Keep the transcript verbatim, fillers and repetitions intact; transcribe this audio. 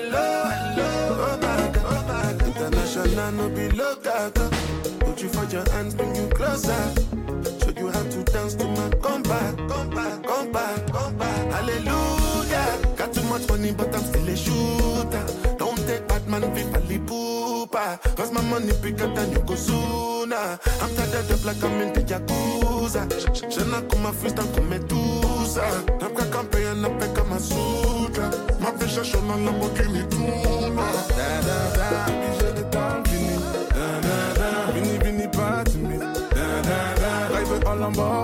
hello, hello. Oh my God, oh my God. International, no be local. Put you for your hands, bring you closer. Show you how to dance to my come back, come back, come back, come back. Hallelujah. Got too much money, but I'm still a shooter. Don't take Batman, Vivaldi Pooper. Cause my money bigger than you go sooner. I'm tired of the black, I'm in the Yakuza. Shana kuma freestyle come Medusa. I'm crack pay and I pick up my sutra. My vision show no Lamborghini too. Da da da, j'ai le temps fini. Da da da, vini vini pas to me. Da da da, I veut all en bas.